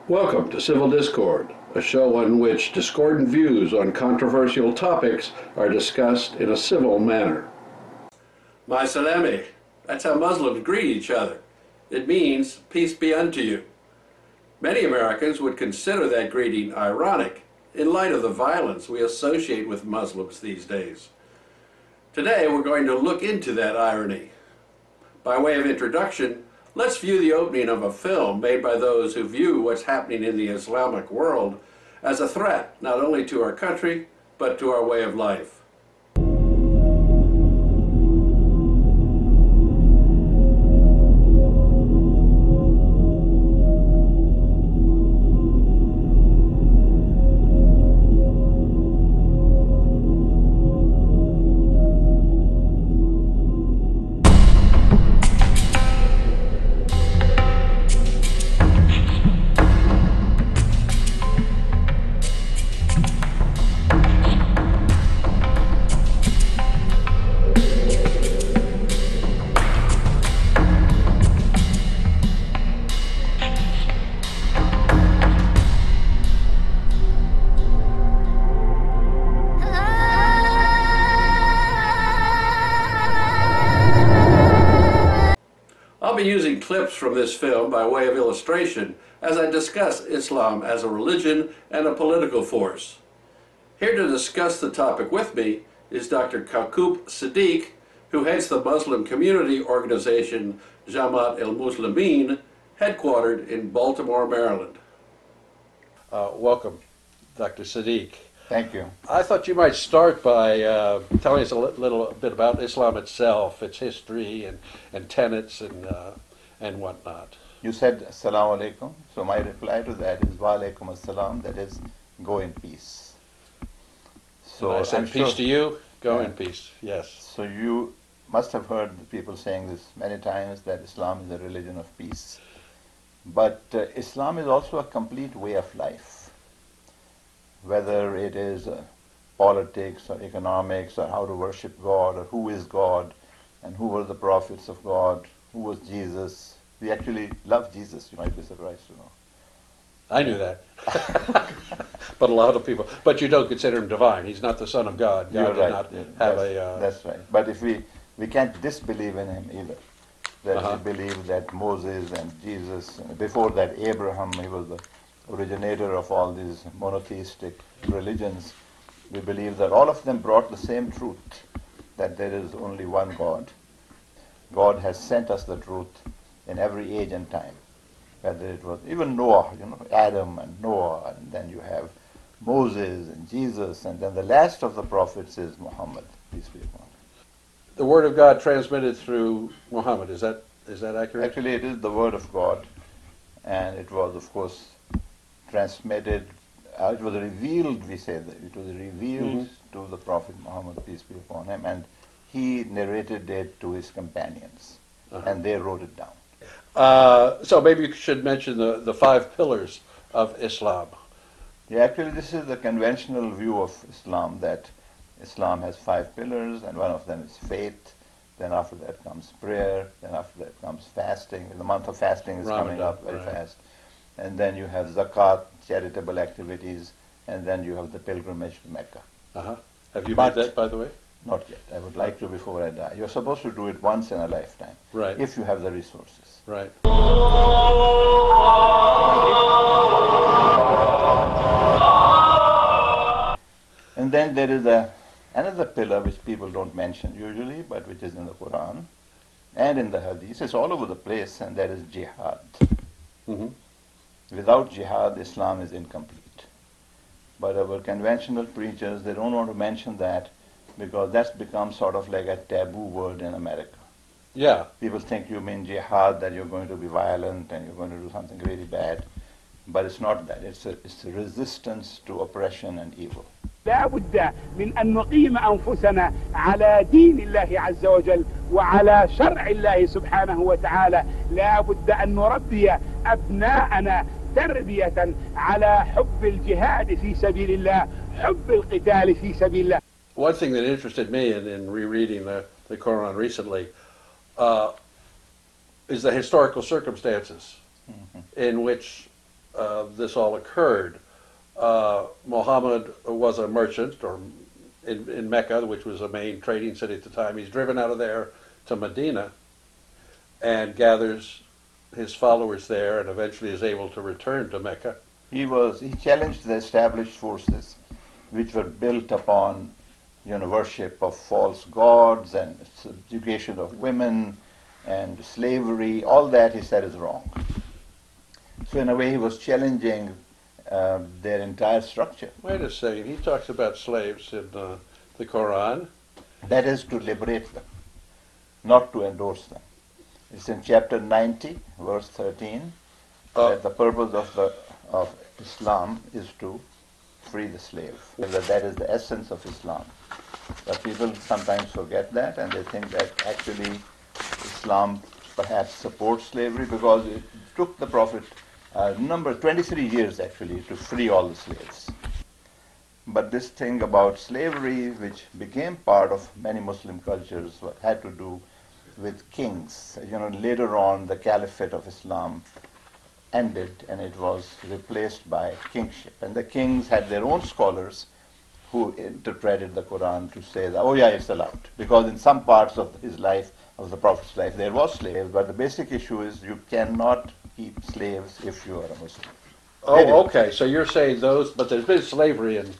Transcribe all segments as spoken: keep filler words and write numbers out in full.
Welcome to Civil Discord, a show on which discordant views on controversial topics are discussed in a civil manner. My salami, that's how Muslims greet each other. It means, peace be unto you. Many Americans would consider that greeting ironic in light of the violence we associate with Muslims these days. Today we're going to look into that irony. By way of introduction, let's view the opening of a film made by those who view what's happening in the Islamic world as a threat not only to our country, but to our way of life. I'll be using clips from this film by way of illustration as I discuss Islam as a religion and a political force. Here to discuss the topic with me is Doctor Koukoub Siddiq, who heads the Muslim community organization Jamaat al-Muslimin, headquartered in Baltimore, Maryland. Uh, welcome, Doctor Siddiq. Thank you. I thought you might start by uh, telling us a li little bit about Islam itself, its history and, and tenets and, uh, and whatnot. You said Assalamu alaikum, so my reply to that is Wa alaikum assalam, that is, go in peace. So and I said, I'm peace sure, to you, go yeah. in peace, yes. So you must have heard people saying this many times, that Islam is a religion of peace. But uh, Islam is also a complete way of life. Whether it is uh, politics or economics or how to worship God or who is God and who were the prophets of God, who was Jesus. We actually love Jesus, you might be surprised to know. I knew that. But a lot of people, but you don't consider him divine. He's not the Son of God. God You're did right. not Yeah, have that's, a... Uh, that's right. But if we, we can't disbelieve in him either. That uh-huh. we believe that Moses and Jesus, before that Abraham, he was the originator of all these monotheistic religions. We believe that all of them brought the same truth, that there is only one God. God has sent us the truth in every age and time. Whether it was even Noah, you know, Adam and Noah, and then you have Moses and Jesus, and then the last of the prophets is Muhammad, peace be upon him. The Word of God transmitted through Muhammad, is that is that accurate? Actually, it is the Word of God, and it was, of course, transmitted, uh, it was revealed, we say that, it was revealed mm-hmm. to the Prophet Muhammad, peace be upon him, and he narrated it to his companions, uh-huh. and they wrote it down. Uh, so maybe you should mention the, the five pillars of Islam. Yeah, actually this is the conventional view of Islam, that Islam has five pillars, and one of them is faith, then after that comes prayer, then after that comes fasting. The month of fasting is Ramadan, coming up very right. fast. And then you have zakat, charitable activities, and then you have the pilgrimage to Mecca. Uh-huh. Have you but made that, by the way? Not yet. I would like to before I die. You're supposed to do it once in a lifetime, right. if you have the resources. Right. And then there is a, another pillar which people don't mention usually, but which is in the Quran and in the Hadith. It's all over the place, and that is jihad. Mm-hmm. Without jihad, Islam is incomplete. But our conventional preachers, they don't want to mention that because that's become sort of like a taboo word in America. Yeah. People think you mean jihad, that you're going to be violent and you're going to do something really bad. But it's not that. It's a, it's a resistance to oppression and evil. لا بد من أن نقيم أنفسنا على دين الله عز وجل وعلى شرع الله سبحانه وتعالى. لا بد أن نربي أبناءنا تربية على حب الجهاد في سبيل الله، حب القتال في سبيل الله. One thing that interested me in, in rereading the, the Quran recently uh, is the historical circumstances mm-hmm. in which uh, this all occurred. Uh, Muhammad was a merchant or in, in Mecca, which was a main trading city at the time. He's driven out of there to Medina and gathers his followers there and eventually is able to return to Mecca. He was he challenged the established forces which were built upon you know, worship of false gods and subjugation of women and slavery. All that he said is wrong. So in a way he was challenging uh, their entire structure. Wait a second, he talks about slaves in uh, the Quran. That is to liberate them, not to endorse them. It's in chapter ninety, verse thirteen, Uh, that the purpose of the of Islam is to free the slave. That that is the essence of Islam. But people sometimes forget that, and they think that actually Islam perhaps supports slavery because it took the Prophet a uh, number twenty-three years actually to free all the slaves. But this thing about slavery, which became part of many Muslim cultures, had to do with kings. You know, later on the Caliphate of Islam ended and it was replaced by kingship. And the kings had their own scholars who interpreted the Quran to say that, oh yeah, it's allowed. Because in some parts of his life, of the Prophet's life, there was slaves. But the basic issue is you cannot keep slaves if you are a Muslim. Oh, okay. So you're saying those, but there's been slavery in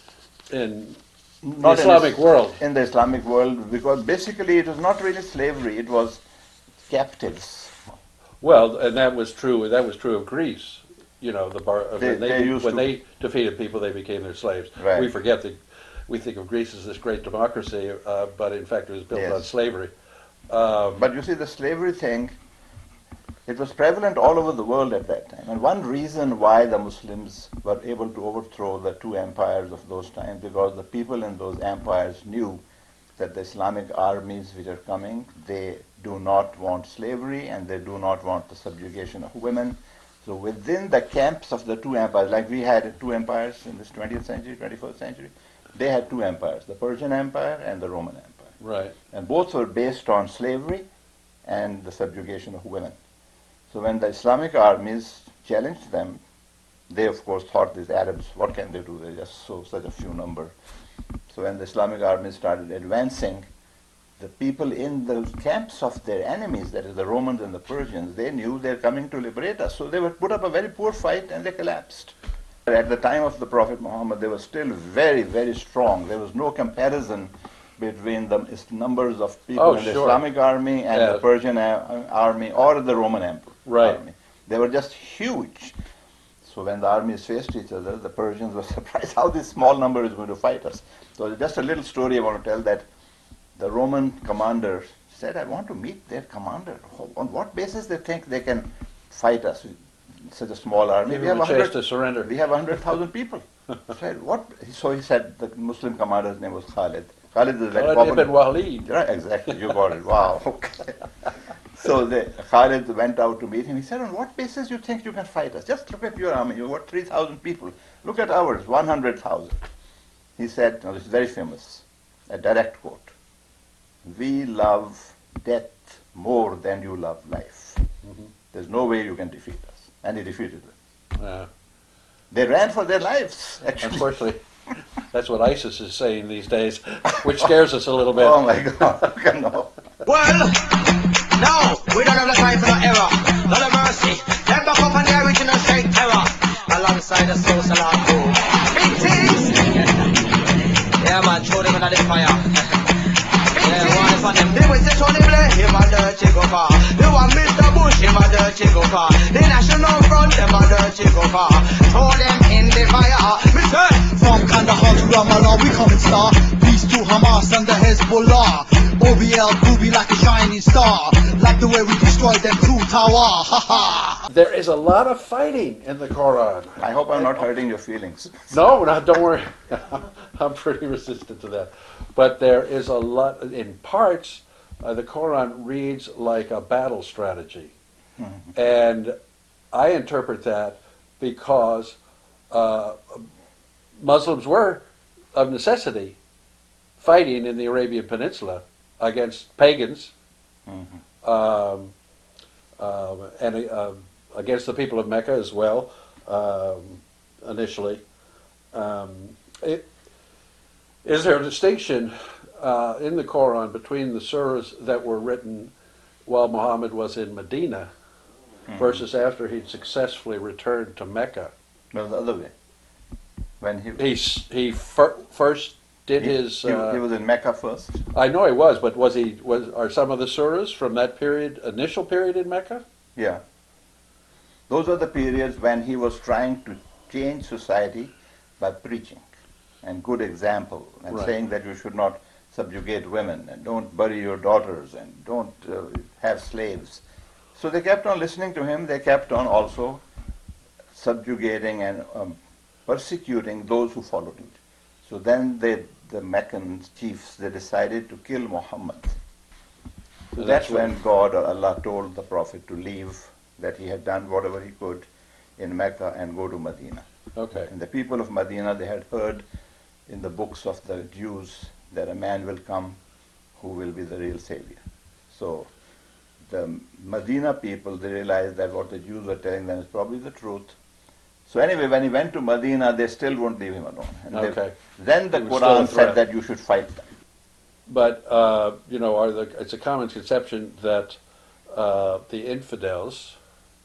in Not the Islamic in, world. In the Islamic world, because basically it was not really slavery, it was captives. Well, and that was true. That was true of Greece. You know, the bar, They- when, they, they used when to- they defeated people, they became their slaves. Right. We forget that we think of Greece as this great democracy, uh, but in fact it was built Yes. on slavery. Um, But you see, the slavery thing, it was prevalent all over the world at that time. And one reason why the Muslims were able to overthrow the two empires of those times, because the people in those empires knew that the Islamic armies which are coming, they do not want slavery and they do not want the subjugation of women. So within the camps of the two empires, like we had two empires in this twentieth century, twenty-first century, they had two empires, the Persian Empire and the Roman Empire. right. And both were based on slavery and the subjugation of women. So when the Islamic armies challenged them, they of course thought these Arabs, what can they do? They're just so such a few number. So when the Islamic armies started advancing, the people in the camps of their enemies, that is the Romans and the Persians, they knew they're coming to liberate us. So they would put up a very poor fight and they collapsed. At the time of the Prophet Muhammad, they were still very, very strong. There was no comparison between the numbers of people Oh, in the sure. Islamic army and Yeah. the Persian uh, army or the Roman Empire Right. army. They were just huge. So when the armies faced each other, the Persians were surprised how this small number is going to fight us. So just a little story I want to tell, that the Roman commander said, I want to meet their commander. On what basis they think they can fight us with such a small army? Give We him have a a chance hundred- to surrender. we have one hundred thousand people. Said, what? So he said the Muslim commander's name was Khalid. Khalid is like Khalid common- ibn Walid. Right, exactly. You got it. Wow. Okay. So the Khalid went out to meet him. He said, on what basis you think you can fight us? Just look at your army. You've got three thousand people. Look at ours, one hundred thousand. He said, now this is very famous, a direct quote. We love death more than you love life. Mhm. There's no way you can defeat us. And he defeated them. Uh, They ran for their lives, actually. unfortunately, that's what ISIS is saying these days, which scares us a little bit. Oh my God. No. Well, no, we don't have the time for no error, not a mercy. Them back up on the original straight terror, alongside the social art crew. Big things! Yeah man, throw them under the fire. Yeah, one for them. They will say Tony Blair, him and the Chicopa. You want Mister Bush, him and the Chicopa. The National Front, them and the Chicopa. Throw them in the fire. Mister From Kandahar to Ramallah, we come and star. Peace to Hamas and the Hezbollah. O B L groovy like a shining star. Like the way we destroyed them through Tower. Ha ha. There is a lot of fighting in the Quran. I hope I'm not hurting your feelings. No, no, don't worry. I'm pretty resistant to that. But there is a lot, in parts, uh, the Quran reads like a battle strategy. And I interpret that because uh, Muslims were, of necessity, fighting in the Arabian Peninsula against pagans um, uh, and uh, against the people of Mecca as well. um, initially. Um, it, is there a distinction uh, in the Quran between the surahs that were written while Muhammad was in Medina mm-hmm. versus after he'd successfully returned to Mecca? No, the other way. When he he, he fir- first did he, his. He, uh, he was in Mecca first. I know he was, but was he? Was are some of the surahs from that period, initial period in Mecca? Yeah. Those are the periods when he was trying to change society by preaching and good example and right. saying that you should not subjugate women and don't bury your daughters and don't uh, have slaves. So they kept on listening to him. They kept on also subjugating and um, persecuting those who followed it. So then they, the Meccan chiefs, they decided to kill Muhammad. So that's, that's when God or Allah told the Prophet to leave, that he had done whatever he could in Mecca and go to Medina. Okay. And the people of Medina, they had heard in the books of the Jews that a man will come who will be the real savior. So the Medina people, they realized that what the Jews were telling them is probably the truth. So anyway, when he went to Medina, they still won't leave him alone. And okay. Then the Quran said that you should fight them. But, uh, you know, are the, it's a common conception that uh, the infidels,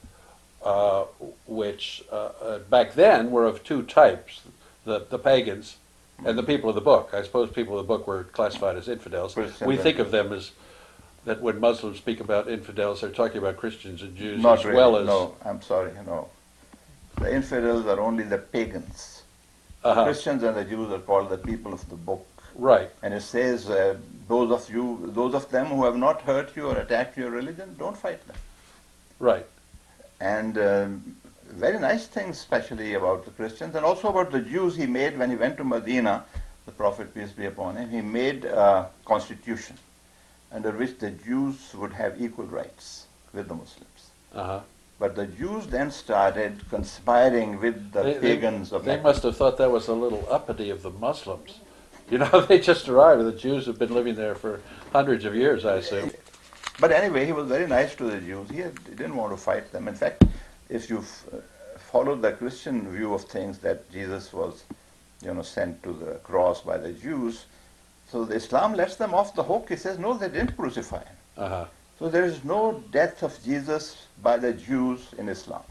uh, which uh, uh, back then were of two types, the, the pagans and the people of the book. I suppose people of the book were classified as infidels. We think of them as, that when Muslims speak about infidels, they're talking about Christians and Jews Not as really, well as... No, I'm sorry, no. The infidels are only the pagans. Uh-huh. The Christians and the Jews are called the people of the book. Right. And it says, uh, those of you, those of them who have not hurt you or attacked your religion, don't fight them. Right. And um, very nice things, especially about the Christians, and also about the Jews. He made, when he went to Medina, the Prophet, peace be upon him, he made a constitution under which the Jews would have equal rights with the Muslims. Uh-huh. But the Jews then started conspiring with the they, pagans they, of They Mecca. must have thought that was a little uppity of the Muslims. You know, they just arrived, and the Jews have been living there for hundreds of years, I assume. But anyway, he was very nice to the Jews. He, had, he didn't want to fight them. In fact, if you uh, follow the Christian view of things, that Jesus was, you know, sent to the cross by the Jews, so the Islam lets them off the hook. He says, no, they didn't crucify him. Uh-huh. So there is no death of Jesus by the Jews in Islam.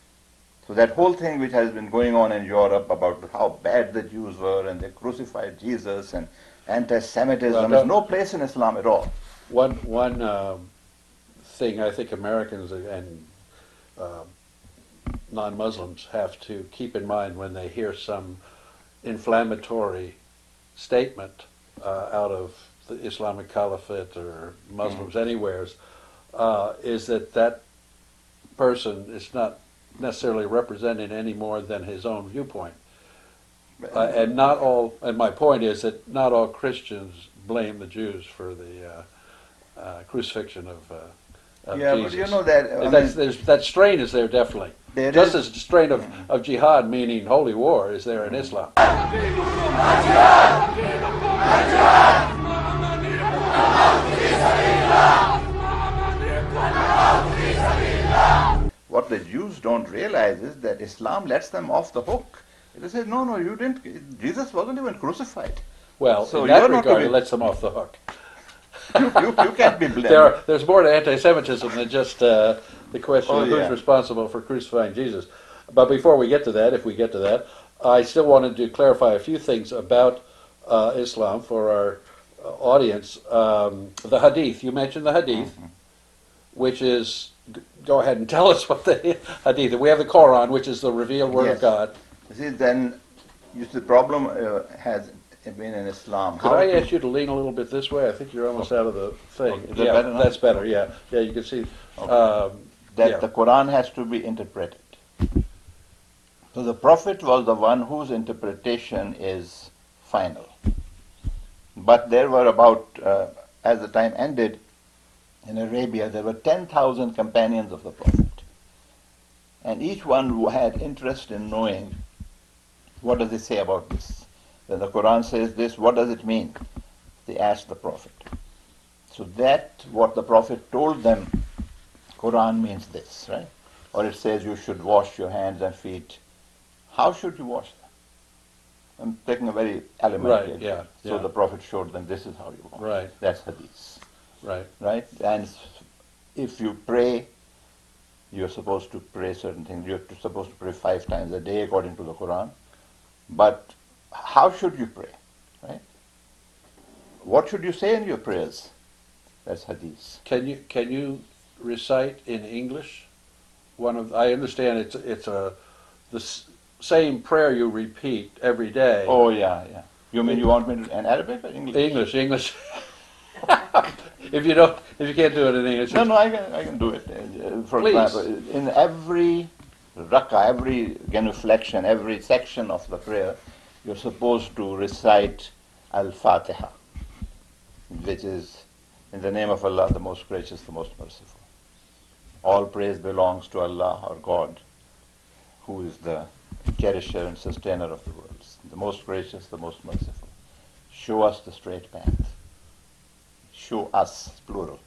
So that whole thing which has been going on in Europe about how bad the Jews were and they crucified Jesus and anti-Semitism, well, there's no place in Islam at all. One one um, thing I think Americans and uh, non-Muslims have to keep in mind when they hear some inflammatory statement uh, out of the Islamic Caliphate or Muslims mm. anywheres, uh, is that that person is not necessarily representing any more than his own viewpoint. Uh, and not all, and my point is that not all Christians blame the Jews for the uh, uh, crucifixion of, uh, of yeah, Jesus. But you know that, I That's, mean, there's, that strain is there definitely. There Just is, as the strain of, of jihad, meaning holy war, is there in Islam. What the Jews don't realize is that Islam lets them off the hook. They say, no, no, you didn't, Jesus wasn't even crucified. Well, So in that you're not regard, to it be- lets them off the hook. You, you, you can't be blamed. There are, there's more to anti-Semitism than just uh, the question Oh, of who's yeah. responsible for crucifying Jesus. But before we get to that, if we get to that, I still wanted to clarify a few things about uh, Islam for our uh, audience. Um, the Hadith, you mentioned the Hadith, Mm-hmm. which is, g- go ahead and tell us what the Hadith, we have the Quran, which is the revealed Word Yes. of God. You see, then, you see, the problem uh, has been in Islam. Could How I to- ask you to lean a little bit this way? I think you're almost out of the thing. Okay. Is that Yeah, better now? that's better, yeah. Yeah, you can see. Okay. Um, that yeah. the Quran has to be interpreted. So the Prophet was the one whose interpretation is final. But there were about, uh, as the time ended, in Arabia, there were ten thousand companions of the Prophet. And each one who had interest in knowing, what does it say about this? When the Quran says this, what does it mean? They asked the Prophet. So that, what the Prophet told them, Quran means this, right? or it says you should wash your hands and feet. How should you wash them? I'm taking a very elementary. Right, yeah, So yeah. the Prophet showed them this is how you wash. Right. That's hadith. Right. Right? And if you pray, you're supposed to pray certain things. You're supposed to pray five times a day according to the Quran. But how should you pray? Right? What should you say in your prayers? That's hadith. Can you can you recite in English one of? I understand it's it's a the s- same prayer you repeat every day. Oh yeah, yeah. You mean you want me to in Arabic or English? English, English. If you don't, if you can't do it in English, No, no, I can, I can do it. Uh, For Please. example, in every rak'ah, every genuflection, every section of the prayer, you're supposed to recite Al-Fatiha, which is in the name of Allah, the most gracious, the most merciful. All praise belongs to Allah, our God, who is the cherisher and sustainer of the worlds, the most gracious, the most merciful. Show us the straight path. Show us, plural,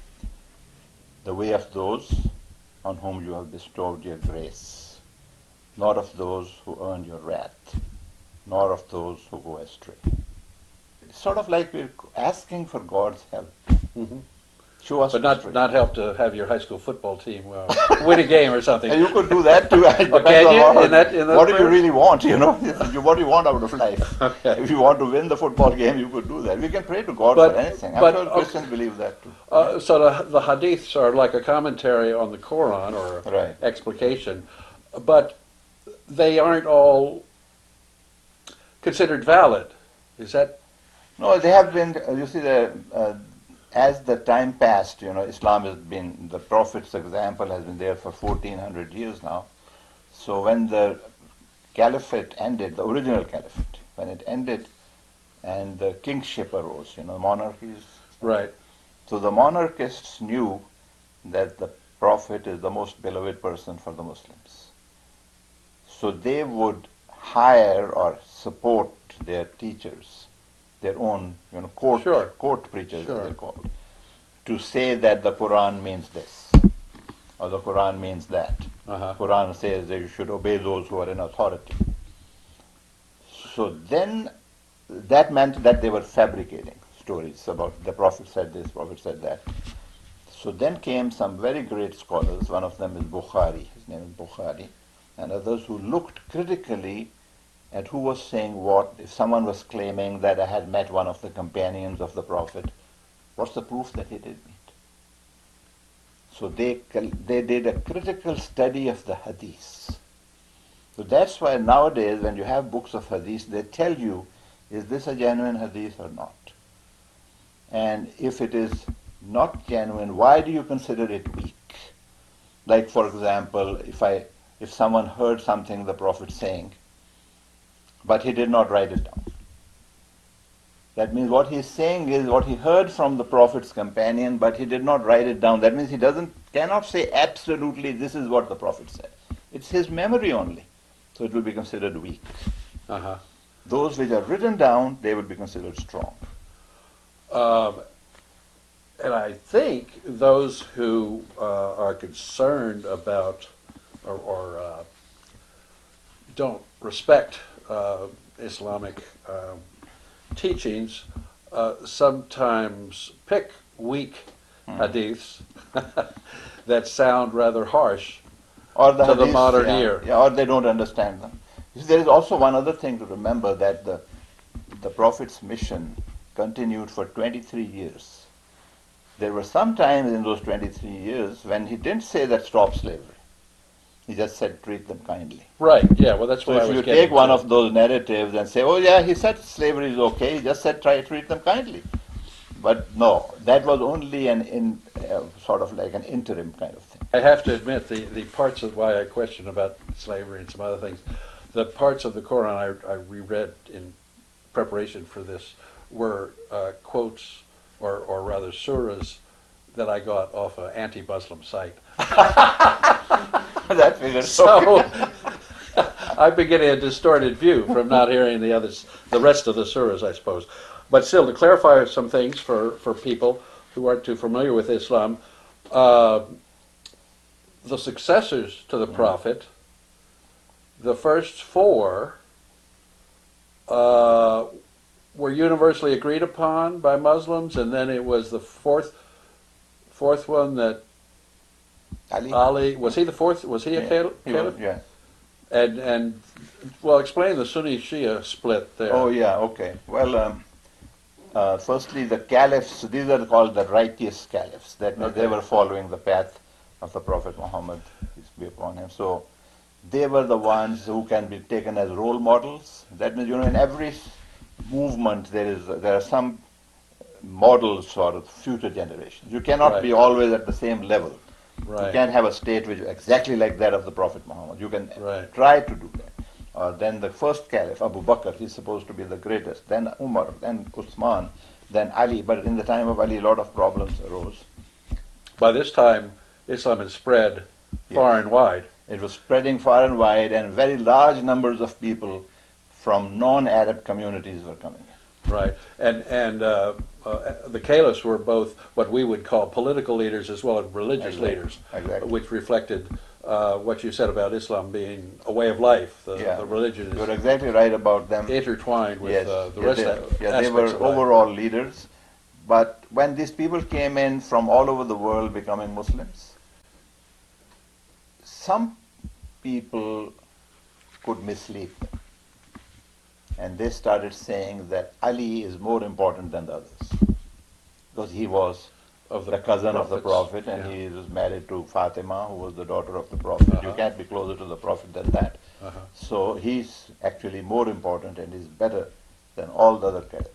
the way of those on whom you have bestowed your grace, not of those who earn your wrath, nor of those who go astray. It's sort of like we're asking for God's help. Mhm. Show us but the not straight not help to have your high school football team uh, win a game or something. And you could do that too. It depends can on you? what, In that- in those what do you prayers? really want, you know? You- what do you want out of life? Okay. If you want to win the football game, you could do that. We can pray to God But- for anything. I'm but, sure okay. Christians believe that too. Uh, so the, the hadiths are like a commentary on the Quran or a Right. explication, but they aren't all considered valid. Is that No, they have been, uh, you see, the, uh, as the time passed, you know, Islam has been, the Prophet's example has been there for fourteen hundred years now. So when the caliphate ended, the original caliphate, when it ended and the kingship arose, you know, monarchies. right? So the monarchists knew that the Prophet is the most beloved person for the Muslims. So they would hire or support their teachers, their own, you know, court, Sure. court preachers, Sure. as they're called, to say that the Quran means this, or the Quran means that. Uh-huh. Quran says that you should obey those who are in authority. So then, that meant that they were fabricating stories about the Prophet said this, Prophet said that. So then came some very great scholars, one of them is Bukhari, his name is Bukhari, and others who looked critically at who was saying what. If someone was claiming that I had met one of the companions of the Prophet, what's the proof that he did meet? So they, they did a critical study of the hadiths. So that's why nowadays when you have books of hadith, they tell you, is this a genuine hadith or not? And if it is not genuine, why do you consider it weak? Like for example, if I if someone heard something the Prophet saying, but he did not write it down. That means what he's saying is what he heard from the Prophet's companion, but he did not write it down. That means he doesn't cannot say absolutely this is what the Prophet said. It's his memory only. So it will be considered weak. Uh-huh. Those which are written down, they will be considered strong. Um, and I think those who uh, are concerned about or, or uh, don't respect uh, Islamic um, teachings uh, sometimes pick weak hadiths that sound rather harsh Or the to the hadiths, modern yeah, ear. yeah, or they don't understand them. You see, there is also one other thing to remember, that the, the Prophet's mission continued for twenty-three years. There were some times in those twenty-three years when he didn't say that stop slavery. He just said treat them kindly. Right, yeah, well that's So what I if was you getting take one to. of those narratives and say, oh yeah, he said slavery is okay, he just said try to treat them kindly. But no, that was only an in, uh, sort of like an interim kind of thing. I have to admit, the, the parts of why I question about slavery and some other things, the parts of the Quran I, I reread in preparation for this were uh, quotes, or, or rather surahs, that I got off an anti-Muslim site. That figures. So I've been getting a distorted view from not hearing the others, the rest of the surahs, I suppose. But still, to clarify some things for, for people who aren't too familiar with Islam, uh, the successors to the prophet, the first four uh, were universally agreed upon by Muslims, and then it was the fourth fourth one that Ali? Ali, was he the fourth, was he a Yeah, caliph? he was, yeah. And, and, well, explain the Sunni-Shia split there. Oh, yeah, okay. Well, um, uh, firstly, the caliphs, these are called the righteous caliphs. That means they Okay. were following the path of the Prophet Muhammad, peace be upon him. So they were the ones who can be taken as role models. That means, you know, in every movement there is there are some models for future generations. You cannot Right. be always at the same level. You Right. can't have a state which is exactly like that of the Prophet Muhammad. You can Right. try to do that. Or then the first caliph, Abu Bakr, he's supposed to be the greatest. Then Umar, then Uthman, then Ali. But in the time of Ali, a lot of problems arose. By this time, Islam had spread far and wide. It was spreading far and wide, and very large numbers of people from non-Arab communities were coming in. Right, and and uh, uh, the caliphs were both what we would call political leaders as well as religious Exactly. leaders, Exactly. which reflected uh, what you said about Islam being a way of life. The, Yeah. the religion You're is exactly right about them. intertwined with Yes, uh, the yeah, rest they, of yeah, they were aspects of life. overall leaders. But when these people came in from all over the world becoming Muslims, some people could mislead them. And they started saying that Ali is more important than the others. Because he was Of the, cousin of the prophets, Prophet, and yeah. he was married to Fatima, who was the daughter of the Prophet. You Uh-huh. can't be closer to the Prophet than that. Uh-huh. So he's actually more important and is better than all the other caliphs.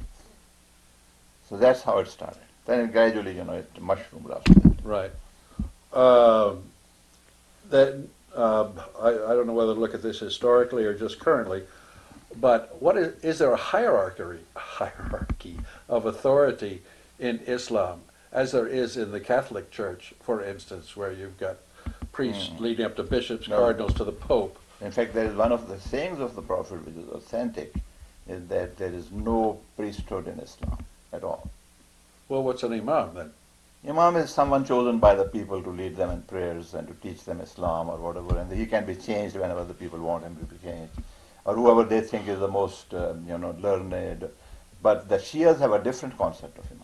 So that's how it started. Then it gradually, you know, it mushroomed after that. Right. Um, that uh, I, I don't know whether to look at this historically or just currently, but what is is there a hierarchy hierarchy of authority in Islam, as there is in the Catholic Church, for instance, where you've got priests Mm. leading up to bishops, No. cardinals, to the Pope? In fact, there is one of the sayings of the Prophet which is authentic, is that there is no priesthood in Islam at all. Well, what's an imam then? Imam is someone chosen by the people to lead them in prayers and to teach them Islam or whatever, and he can be changed whenever the people want him to be changed, or whoever they think is the most, um, you know, learned. But the Shias have a different concept of Imam.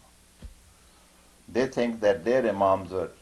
They think that their Imams are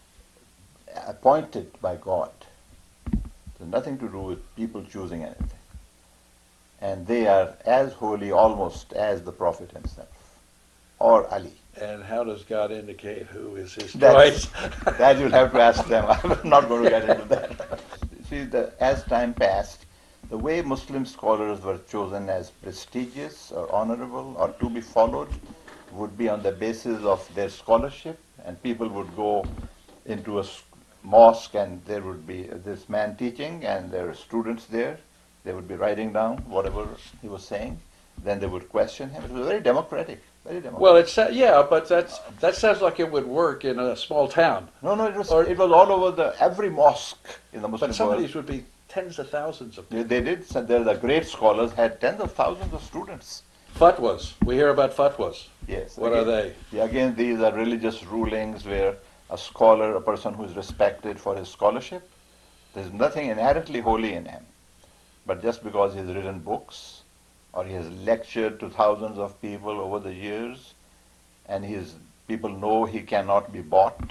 appointed by God. It has nothing to do with people choosing anything. And they are as holy almost as the Prophet himself, or Ali. And how does God indicate who is his That's- choice? That you'll have to ask them. I'm not going to get into that. See, the, as time passed, the way Muslim scholars were chosen as prestigious or honorable or to be followed would be on the basis of their scholarship, and people would go into a s- mosque and there would be this man teaching and there are students there. They would be writing down whatever he was saying. Then they would question him. It was very democratic. Very democratic. Well, it's uh, yeah, but that's that sounds like it would work in a small town. no, no, it was or- it was all over the every mosque in the Muslim But some of world. these would be tens of thousands of They, they did. So there, the great scholars had tens of thousands of students. fatwas. We hear about fatwas. Yes. What again, are they? Yeah, again, these are religious rulings where a scholar, a person who is respected for his scholarship, there's nothing inherently holy in him. But just because he's written books or he has lectured to thousands of people over the years, and his people know he cannot be bought,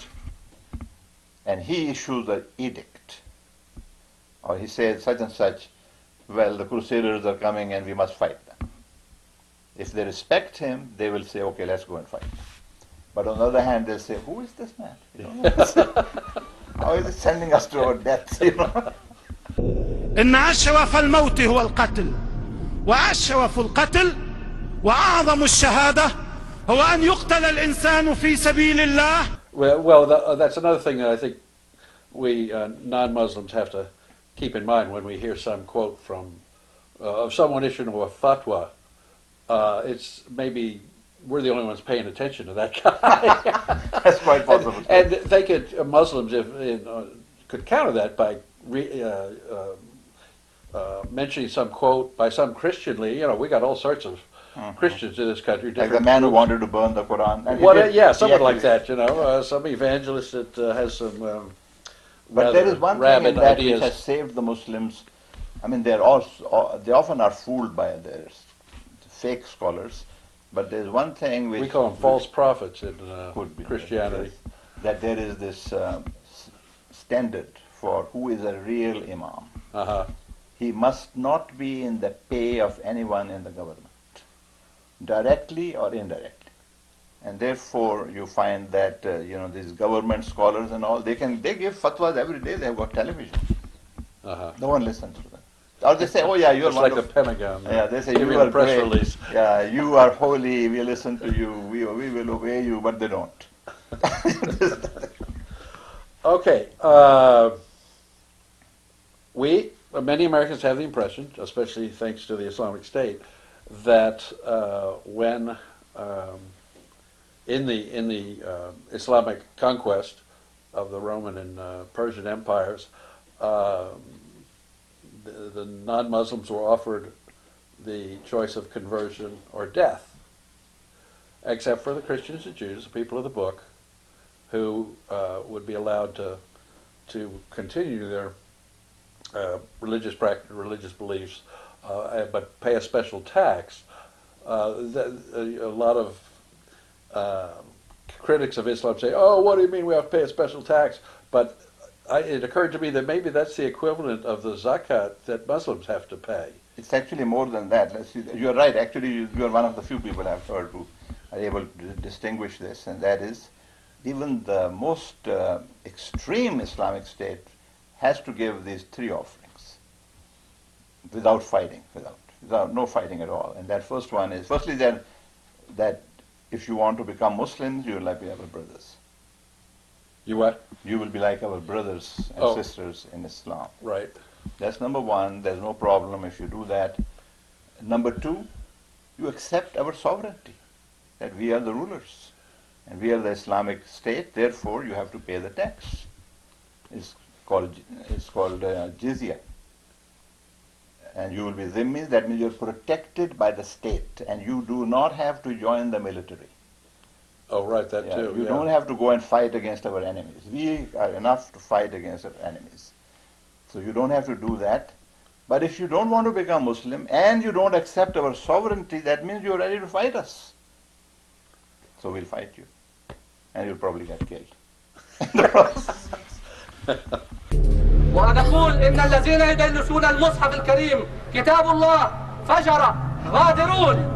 and he issues an edict, or he says such and such, well, the Crusaders are coming and we must fight them. If they respect him, they will say, okay, let's go and fight. But on the other hand, they'll say, who is this man? You know? How is he sending us to our deaths? You know? إن أشرف الموت هو القتل وأشرف القتل وأعظم الشهادة هو أن يقتل الإنسان في سبيل الله. Well, well th- uh, that's another thing that I think we uh, non-Muslims have to keep in mind when we hear some quote from uh, of someone issuing a fatwa. Uh, it's maybe we're the only ones paying attention to that guy. That's quite possible. And, and they could uh, Muslims if, in, uh, could counter that by re, uh, uh, uh, mentioning some quote by some Christian leader. You know, we got all sorts of Christians in this country. Like the different man who groups. wanted to burn the Quran. And he What? did. Yeah, He someone actually- like that. You know, uh, some evangelist that uh, has some um, But there is one thing in rabid that ideas. which has saved the Muslims. I mean, they're also, they often are fooled by their s- fake scholars, but there's one thing which We call them false prophets in uh, could be Christianity. yes, that there is this um, s- standard for who is a real imam. Uh-huh. He must not be in the pay of anyone in the government, directly or indirectly. And therefore, you find that uh, you know these government scholars and all, they can they give fatwas every day. They've got television. Uh-huh. No one listens to them. Or they say, "Oh yeah, you're It's one like of the Pentagon. yeah." They say Give you you are a press great. release. Yeah, you are holy. We listen to you. We we will obey you, but they don't. Okay. Uh, we, uh, many Americans have the impression, especially thanks to the Islamic State, that uh, when um, in the in the uh, Islamic conquest of the Roman and uh, Persian empires, uh, the, the non-Muslims were offered the choice of conversion or death, except for the Christians and Jews, the people of the book, who uh, would be allowed to to continue their uh, religious practice, religious beliefs, uh, but pay a special tax. Uh, that, a, a lot of uh, critics of Islam say, "Oh, what do you mean we have to pay a special tax?" But I, it occurred to me that maybe that's the equivalent of the zakat that Muslims have to pay. It's actually more than that. Let's see. You're right. Actually, you- you're one of the few people I've heard who are able to distinguish this, and that is, even the most uh, extreme Islamic State has to give these three offerings without fighting, without, without no fighting at all. And that first one is, firstly, that that if you want to become Muslims, you will like be our brothers. You what? You will be like our brothers and Oh. sisters in Islam. Right. That's number one. There's no problem if you do that. Number two, you accept our sovereignty, that we are the rulers and we are the Islamic State. Therefore, you have to pay the tax. It's called it's called uh, jizya, and you will be dhimmi. That means you're protected by the state, and you do not have to join the military. Oh, right. That Yeah, too. you yeah. don't have to go and fight against our enemies. We are enough to fight against our enemies. So you don't have to do that. But if you don't want to become Muslim and you don't accept our sovereignty, that means you're ready to fight us. So we'll fight you. And you'll probably get killed. ونقول إن الذين يدنسون المصحف الكريم كتاب الله فجر غادرون.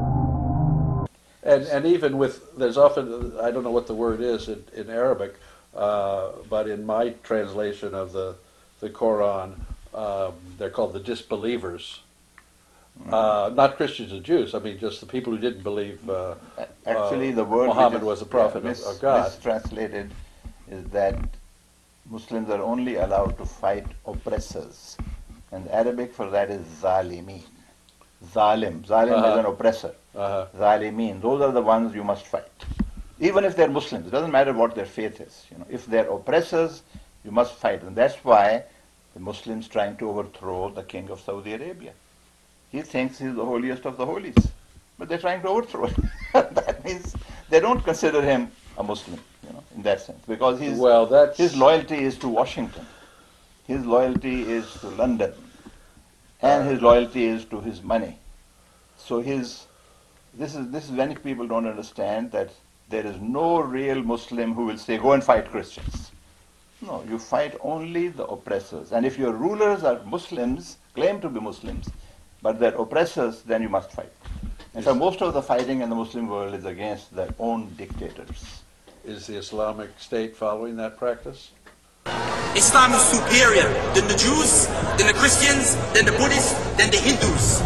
And, and even with, there's often, I don't know what the word is in, in Arabic, uh, but in my translation of the, the Quran, um, they're called the disbelievers. Uh, not Christians and Jews, I mean just the people who didn't believe uh, Actually, uh, the word Muhammad which is, was a prophet yeah, of, mis- of God. mistranslated is that Muslims are only allowed to fight oppressors. And Arabic for that is zalimeen. Zalim. Zalim Uh-huh. is an oppressor. Uh-huh. Zalimeen. Those are the ones you must fight. Even if they're Muslims. It doesn't matter what their faith is. You know, if they're oppressors, you must fight. And that's why the Muslims trying to overthrow the king of Saudi Arabia. He thinks he's the holiest of the holies. But they're trying to overthrow him. That means they don't consider him a Muslim, you know, in that sense. Because his, Well, that's- his loyalty is to Washington. His loyalty is to London. And his loyalty is to his money. So his, this is, this is many people don't understand that there is no real Muslim who will say, go and fight Christians. No, you fight only the oppressors. And if your rulers are Muslims, claim to be Muslims, but they're oppressors, then you must fight. In fact, most of the fighting in the Muslim world is against their own dictators. Is the Islamic State following that practice? Islam is superior than the Jews, than the Christians, than the Buddhists, than the Hindus.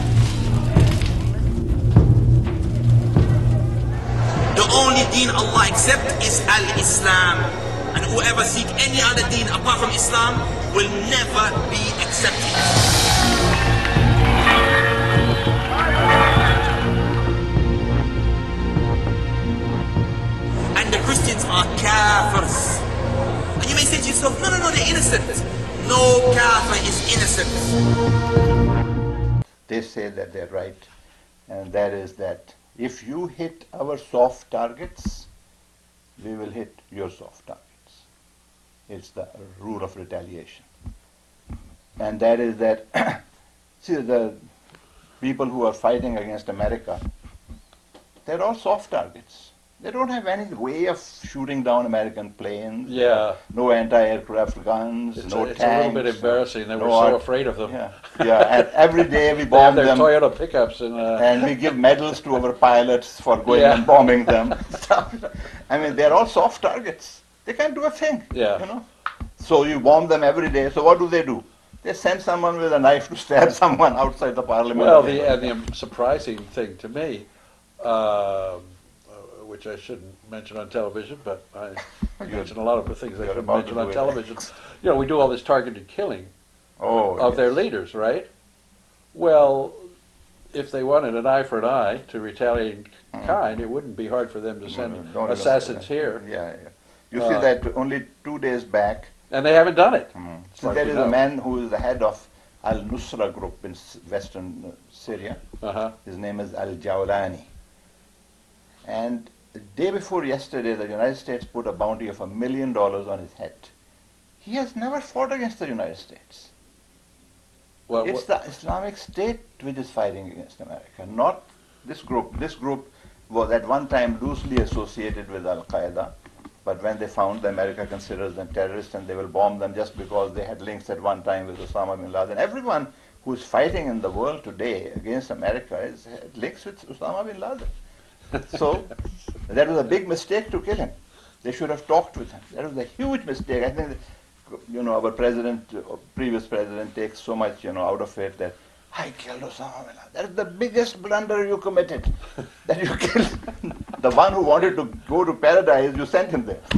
The only deen Allah accepts is Al-Islam. And whoever seek any other deen apart from Islam will never be accepted. And the Christians are kafirs. And you may say to yourself, no, no, no, they're innocent. No kafir is innocent. They say that they're right, and that is that if you hit our soft targets, we will hit your soft targets. It's the rule of retaliation. And that is that, see, the people who are fighting against America, they're all soft targets. They don't have any way of shooting down American planes. Yeah. No anti-aircraft guns, It's, no a, it's tanks. a little bit embarrassing. They were no so art- afraid of them. Yeah, yeah. And every day we They have bomb their them. Toyota pickups and. Uh, And we give medals to our pilots for going Yeah. and bombing them. I mean, they're all soft targets. They can't do a thing. Yeah. You know. So you bomb them every day. So what do they do? They send someone with a knife to stab someone outside the parliament. Well, the and the surprising thing to me, um, uh, which I shouldn't mention on television, but I mention a lot of the things I you're shouldn't about to mention do on it. television. You know, we do all this targeted killing oh, of yes. their leaders, right? Well, if they wanted an eye for an eye to retaliate in kind, it wouldn't be hard for them to send Don't even say assassins that. here, Yeah, yeah. You Uh, see that only two days back, and they haven't done it. mm, as so far as there we is know. a man who is the head of Al-Nusra group in s- western uh, Syria. Uh-huh. His name is Al-Jawlani. And the day before yesterday, the United States put a bounty of a million dollars on his head. He has never fought against the United States. Well, It's the Islamic State which is fighting against America, not this group. This group was at one time loosely associated with Al-Qaeda, but when they found that America considers them terrorists and they will bomb them just because they had links at one time with Osama bin Laden. Everyone who is fighting in the world today against America is had links with Osama bin Laden. So that was a big mistake to kill him. They should have talked with him. That was a huge mistake. I think, that, you know, our president, uh, previous president, takes so much, you know, out of it that I killed Osama bin Laden. That is the biggest blunder you committed. That you killed the one who wanted to go to paradise. You sent him there.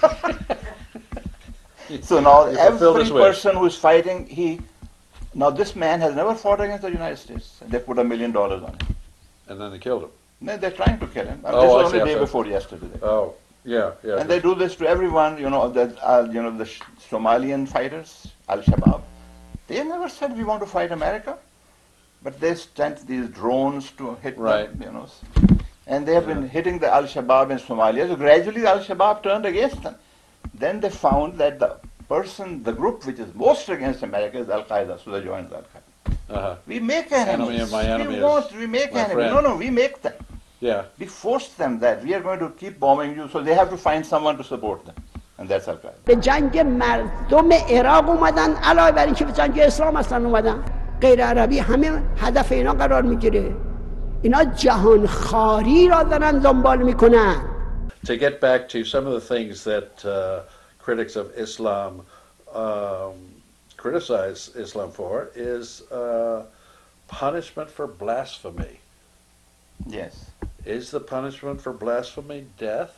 So now You fulfilled every his wish. person who is fighting, he now this man has never fought against the United States. They put a million dollars on him. and then they killed him. No, they're trying to kill him. I mean, Oh, this I was see, only I the day see. before yesterday. Oh, yeah, yeah. And they do this to everyone, you know, the, uh, you know, the Sh- Somalian fighters, Al-Shabaab. They never said we want to fight America, but they sent these drones to hit Right. them, you know. And they have been hitting the Al-Shabaab in Somalia. So gradually Al-Shabaab turned against them. Then they found that the person, the group which is most against America is Al-Qaeda, so they joined Al-Qaeda. Uh-huh. We make enemies. Enemy of my enemy we is want, we make my enemies. friend. No, no, we make them. Yeah. We force them that we are going to keep bombing you, so they have to find someone to support them. And that's Al-Qaeda. به جنگ مردم عراق اومدن علاوه بر اینکه به جنگ اسلام اصلا اومدن غیر عربی همه هدف اینا قرار میگیره اینا جهان خاری را دارن دنبال میکنن. To get back to some of the things that uh, critics of Islam um, criticize Islam for is uh, punishment for blasphemy. Yes. Is the punishment for blasphemy death?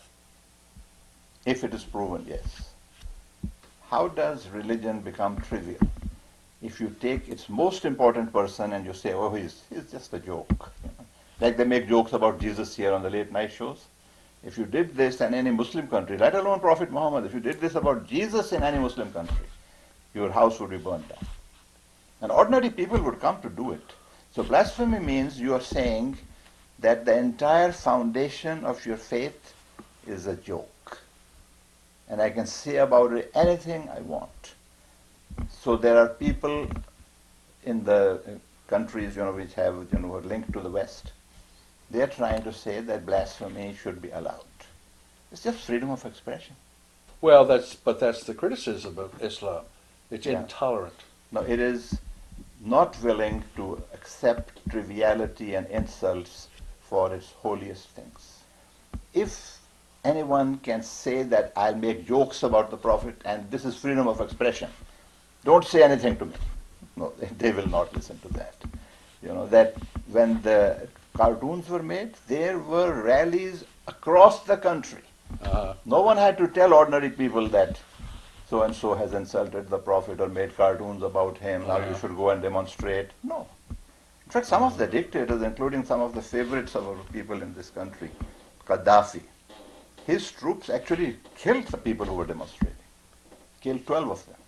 If it is proven, yes. How does religion become trivial? If you take its most important person and you say, oh, he's, he's just a joke. You know? Like they make jokes about Jesus here on the late night shows. If you did this in any Muslim country, let alone Prophet Muhammad, if you did this about Jesus in any Muslim country, your house would be burned down. And ordinary people would come to do it. So blasphemy means you are saying that the entire foundation of your faith is a joke. And I can say about it anything I want. So there are people in the countries, you know, which have, you know, are linked to the West. They are trying to say that blasphemy should be allowed. It's just freedom of expression. Well, that's but that's the criticism of Islam. It's Yeah. intolerant. No, it is not willing to accept triviality and insults for its holiest things. If anyone can say that I'll make jokes about the Prophet and this is freedom of expression, don't say anything to me. No, they, they will not listen to that. You know, that when the cartoons were made, there were rallies across the country. Uh, No one had to tell ordinary people that so-and-so has insulted the Prophet or made cartoons about him, now you should go and demonstrate. No. In fact, some of the dictators, including some of the favorites of our people in this country, Gaddafi, his troops actually killed the people who were demonstrating, killed twelve of them.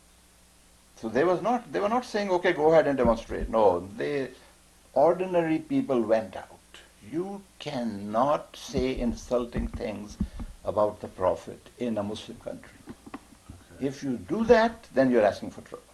So they was not, they were not saying, okay, go ahead and demonstrate. No, they, ordinary people went out. You cannot say insulting things about the Prophet in a Muslim country. If you do that, then you're asking for trouble.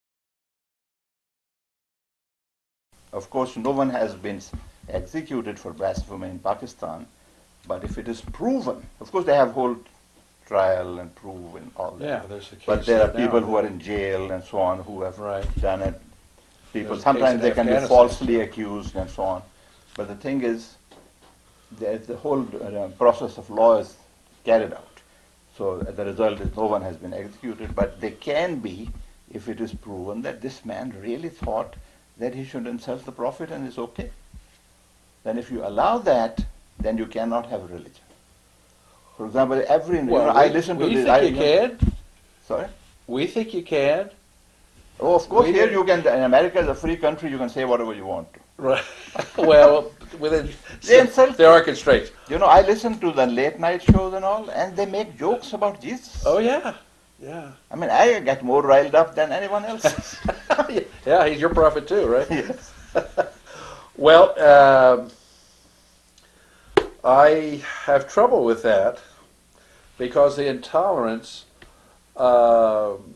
Of course, no one has been executed for blasphemy in Pakistan, but if it is proven, of course they have whole trial and prove and all that. Yeah, there's a case But there are now. people who are in jail and so on who have Right. done it. People, There's a case sometimes in they can be Afghanistan. falsely accused and so on. But the thing is, the, the whole uh, process of law is carried out. So the result is no one has been executed, but they can be if it is proven that this man really thought that he should insult the Prophet and is okay. Then if you allow that, then you cannot have a religion. For example, every, you Well, know, I we- listen to we this. think I, you can. Sorry? We think you can. Oh, of course, We here did- you can, in America is a free country, you can say whatever you want to. Right. Well, within They insult there are constraints. You know, I listen to the late night shows and all, and they make jokes about Jesus. Oh yeah, yeah. I mean, I get more riled up than anyone else. Yeah, he's your prophet too, right? Yes. Well, um, I have trouble with that because the intolerance um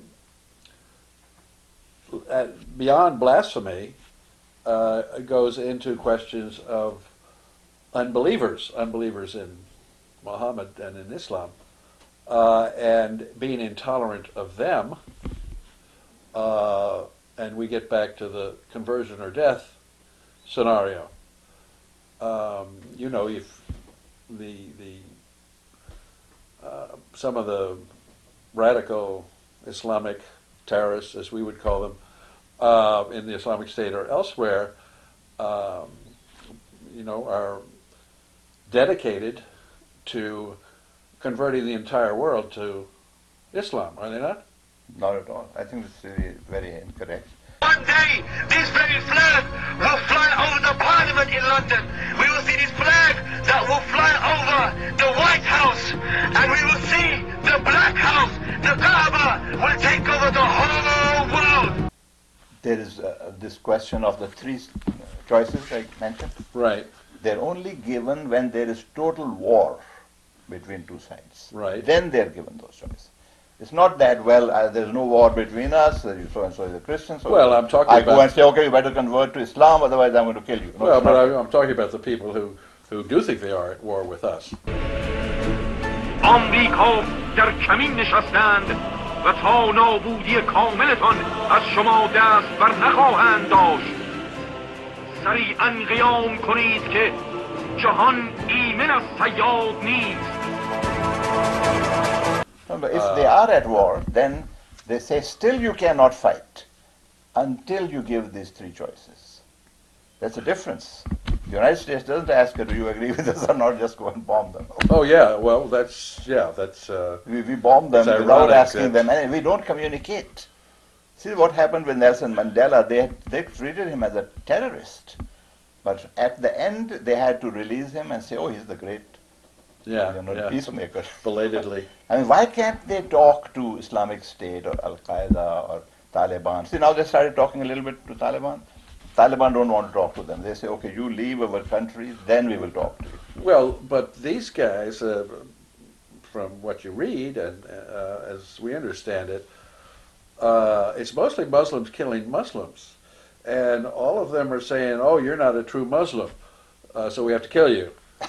uh, beyond blasphemy uh, goes into questions of unbelievers, unbelievers in Muhammad and in Islam, uh, and being intolerant of them. Uh, and we get back to the conversion or death scenario. Um, you know, if the the uh, some of the radical Islamic terrorists, as we would call them, uh, in the Islamic State or elsewhere, um, you know, are dedicated to converting the entire world to Islam, are they not? Not at all. I think this is very incorrect. One day, this very flag will fly over the Parliament in London. We will see this flag that will fly over the White House, and we will see the Black House. The Kaaba will take over the whole world. There is uh, this question of the three choices I mentioned. Right. They're only given when there is total war between two sides. Right. Then they're given those choices. It's not that, well, uh, there's no war between us, uh, so and so is a Christian. So Well, I'm talking I about- go and say, okay, you better convert to Islam, otherwise I'm going to kill you. No, Well, it's but not. I, I'm talking about the people who, who do think they are at war with us. آمریکا در کمین نشستند و تا نابودی کاملتان از شما دست بر نخواهند داشت. سریعا قیام کنید که جهان ایمن از صیاد نیست. No, but if they are at war, then they say, still you cannot fight until you give these three choices. That's a difference. The United States doesn't ask her, do you agree with us or not, just go and bomb them. Oh yeah, well that's yeah that's. Uh, We, we bomb them It's without ironic asking that- them, and we don't communicate. See what happened with Nelson Mandela, they, they treated him as a terrorist. But at the end, they had to release him and say, oh, he's the great yeah, you know, yeah. peacemaker. Belatedly. I mean, why can't they talk to Islamic State or Al-Qaeda or Taliban? See, now they started talking a little bit to Taliban. Taliban don't want to talk to them. They say, okay, you leave our country, then we will talk to you. Well, but these guys, uh, from what you read and uh, as we understand it, uh, it's mostly Muslims killing Muslims, and all of them are saying, "Oh, you're not a true Muslim, uh, so we have to kill you."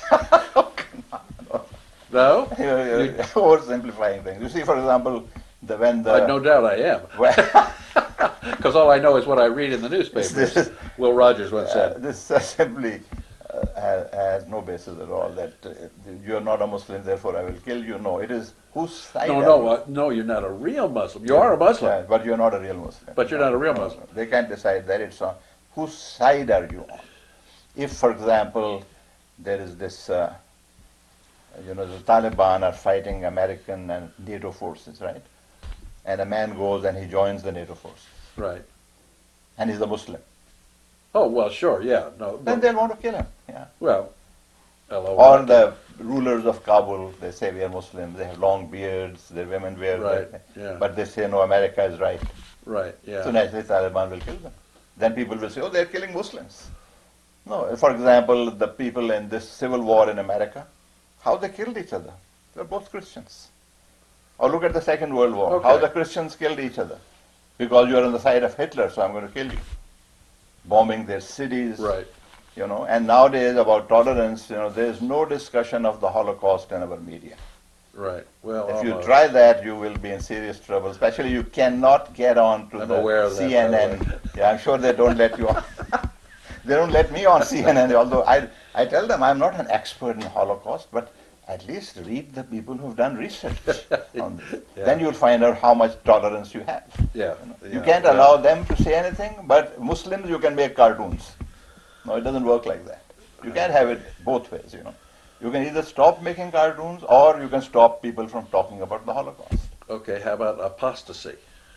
No, You're, you're oversimplifying things. You see, for example, the, when the... Uh, no doubt I am. Because all I know is what I read in the newspapers. This- Will Rogers once Uh, said. this uh, simply uh, has, has no basis at all, that uh, you're not a Muslim, therefore I will kill you. No, it is whose side No, are no, you? uh, no, you're not a real Muslim. You are a Muslim. Yeah, but you're not a real Muslim. But you're not a real No, Muslim. no. They can't decide that. It's on whose side are you on. If, for example, there is this, uh, you know, the Taliban are fighting American and NATO forces, right? And a man goes and he joins the NATO forces. Right. And he's a Muslim. Oh, well, sure, yeah. No. Then they'll want to kill him. Yeah. Well, hello. Or the rulers of Kabul, they say we are Muslims, they have long beards, their women wear Right, that, yeah. but they say no, America is right. Right, yeah. So naturally Taliban will kill them. Then people will say, oh, they're killing Muslims. No, for example, the people in this civil war in America, how they killed each other. They're both Christians. Or look at the Second World War, Okay. how the Christians killed each other. Because you are on the side of Hitler, so I'm going to kill you. Bombing their cities. Right. You know, and nowadays about tolerance, you know, there's no discussion of the Holocaust in our media. Right. Well, If you almost. try that, you will be in serious trouble. Especially you cannot get on to I'm the aware of that, C N by N. the way. Yeah, I'm sure they don't let you on. They don't let me on C N N, although I, I tell them I'm not an expert in Holocaust, but at least read the people who've done research on this. Yeah. Then you'll find out how much tolerance you have. Yeah. You yeah, can't yeah. allow them to say anything, but Muslims you can make cartoons. No, it doesn't work like that. You can't have it both ways, you know. You can either stop making cartoons or you can stop people from talking about the Holocaust. Okay, how about apostasy?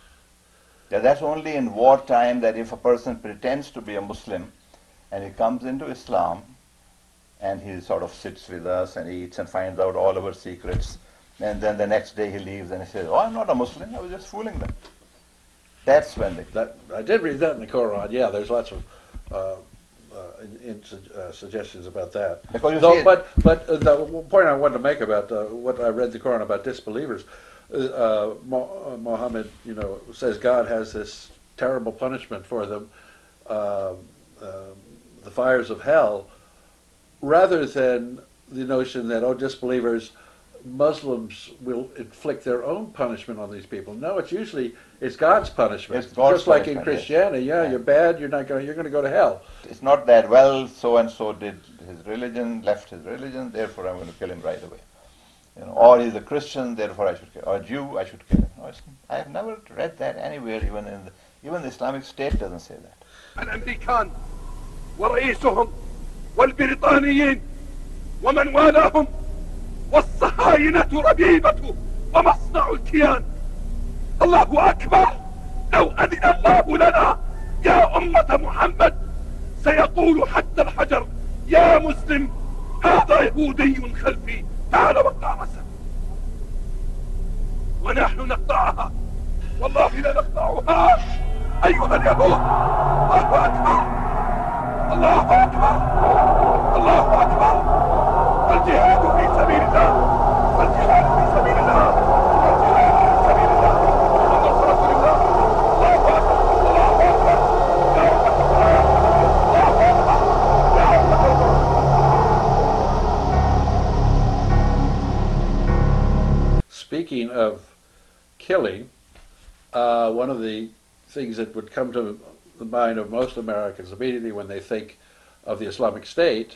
Yeah, that's only in wartime that if a person pretends to be a Muslim and he comes into Islam and he sort of sits with us and eats and finds out all our secrets, and then the next day he leaves and he says, oh, I'm not a Muslim, I was just fooling them. That's when they... That I did read that in the Quran. Yeah, there's lots of uh, uh, in, in, su- uh, suggestions about that. Because you Though, see it- but but uh, the point I wanted to make about uh, what I read the Quran about disbelievers, uh, uh, Mo- uh, Muhammad, you know, says God has this terrible punishment for them, uh, uh, the fires of hell, rather than the notion that oh, disbelievers, Muslims will inflict their own punishment on these people. No, it's usually it's God's punishment. It's God's Just like in punishment, yes. Christianity, yeah, Yeah. you're bad, you're not going, you're going to go to hell. It's not that, well, so-and-so did his religion, left his religion, therefore I'm going to kill him right away. You know, or he's a Christian, therefore I should kill him. Or a Jew, I should kill him. No, it's, I have never read that anywhere, even in the, even the Islamic State doesn't say that. الأمريكان ورئيسهم والبريطانيين ومن والاهم والصهاينة ربيبة ومصنع الكيان. الله أكبر. لو أذن الله لنا يا أمة محمد سيقول حتى الحجر يا مسلم هذا يهودي خلفي تعال وقع رأسه. ونحن نقطعها والله لنقطعها أيها اليهود. الله أكبر الله أكبر الله أكبر. الجهاد في سبيل الله الجهاد في سبيل الله الجهاد في سبيل الله والنصرة لله. الله أكبر الله أكبر. يا أمة القرآن الله أكبر يا أمة القرآن. Speaking of killing, uh, one of the things that would come to the mind of most Americans immediately when they think of the Islamic State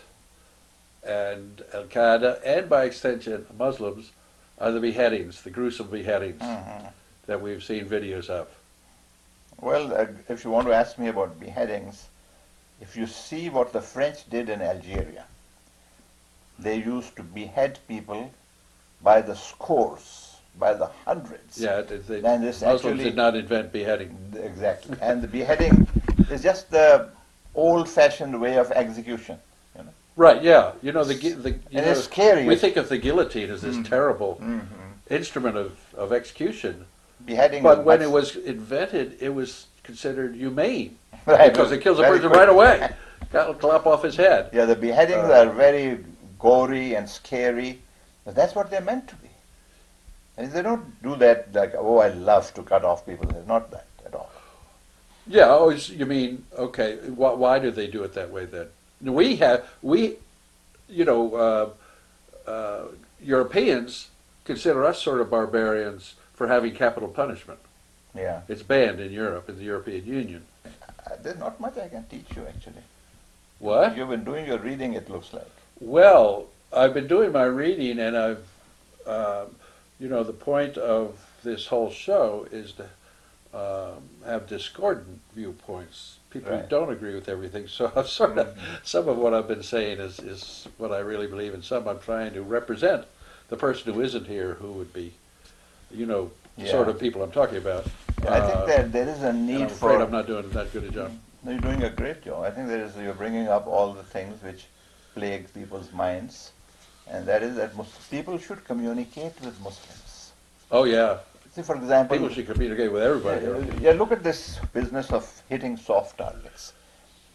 and Al-Qaeda, and by extension Muslims, are the beheadings, the gruesome beheadings Mhm. that we've seen videos of. Well, uh, if you want to ask me about beheadings, if you see what the French did in Algeria, they used to behead people by the scores, by the hundreds. Yeah, they, they, And this Muslims actually- did not invent beheading. Exactly. And the beheading is just the old-fashioned way of execution. You know? Right, yeah. You know, the, gui- the you And know, it's scary. we think of the guillotine as this Mhm. terrible Mhm. instrument of, of execution. Beheading But is when much- it was invented, it was considered humane. Right, Because it kills a very person quick. right away. Got to lop off his head. Yeah, the beheadings Uh, are very gory and scary, but that's what they're meant to be. And they don't do that like, oh, I love to cut off people. It's not that at all. Yeah, oh, it's- you mean, okay, why, why do they do it that way then? We have, we, you know, uh, uh, Europeans consider us sort of barbarians for having capital punishment. Yeah. It's banned in Europe, in the European Union. Uh, there's not much I can teach you, actually. What? You've been doing your reading, it looks like. Well, I've been doing my reading, and I've, um, you know, the point of this whole show is to um, have discordant viewpoints, people who Right. don't agree with everything. So I've sort of, Mhm. some of what I've been saying is, is what I really believe, and some I'm trying to represent the person who isn't here, who would be, you know, the sort Yeah. of people I'm talking about. I think Uh, that there is a and need I'm afraid for... I'm not doing that good a job. No, you're doing a great job. I think there is, you're bringing up all the things which plague people's minds, and that is that Mus- people should communicate with Muslims. Oh yeah, See, for example, people should communicate with everybody. yeah, yeah, look at this business of hitting soft targets.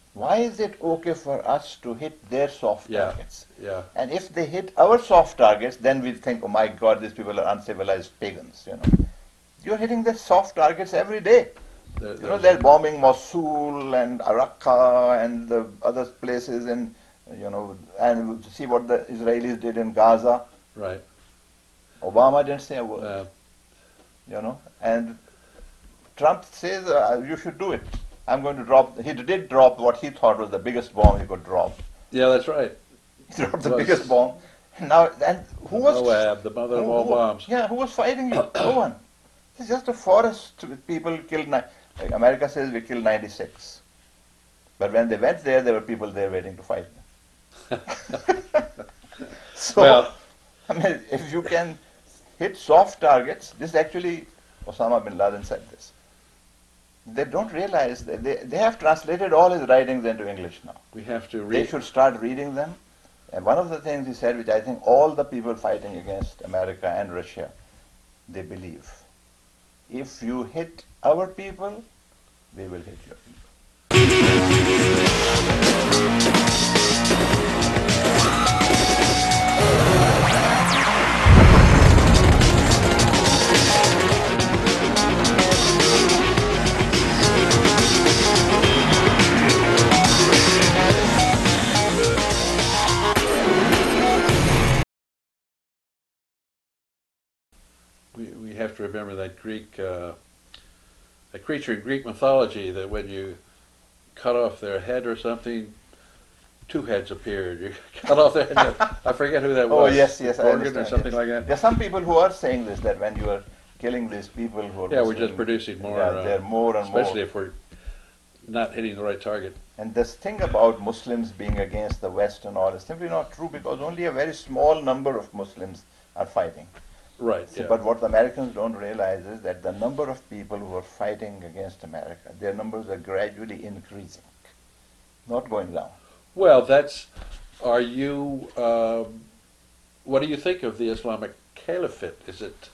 Why is it okay for us to hit their soft Yeah, targets? yeah. And if they hit our soft targets, then we think, oh my God, these people are uncivilized pagans. You know, you're hitting their soft targets every day. There- You know, there's- they're bombing Mosul and Raqqa and the other places, and you know, and see what the Israelis did in Gaza. Right. Obama didn't say a word. Uh, You know, and Trump says uh, you should do it. I'm going to drop. He did drop what he thought was the biggest bomb he could drop. yeah, that's right. He dropped the Was- biggest bomb. Now, and who was Moab, the mother of who- all who- bombs. Yeah, who was fighting you? No one. It's just a forest with people killed. Ni- like America says we killed ninety-six, but when they went there, there were people there waiting to fight them. So, Well- I mean, if you can hit soft targets, this actually, Osama bin Laden said this. They don't realize that they, they have translated all his writings into English now. We have to They read. should start reading them. And one of the things he said, which I think all the people fighting against America and Russia, they believe. If you hit our people, we will hit your people. We, we have to remember that Greek, uh, a creature in Greek mythology that when you cut off their head or something, two heads appeared. You cut off their head. I forget who that Oh, was. yes, yes, I Gorgon understand. or something yes. like that. There are some people who are saying this, that when you are killing these people who are Yeah, we're Muslim, just producing more. yeah, uh, they're more and more. especially if we're not hitting the right target. And this thing about Muslims being against the West and all is simply not true, because only a very small number of Muslims are fighting. Right. So, Yeah. But what the Americans don't realize is that the number of people who are fighting against America, their numbers are gradually increasing, not going down. Well, that's. Are you? Um, what do you think of the Islamic Caliphate? Is it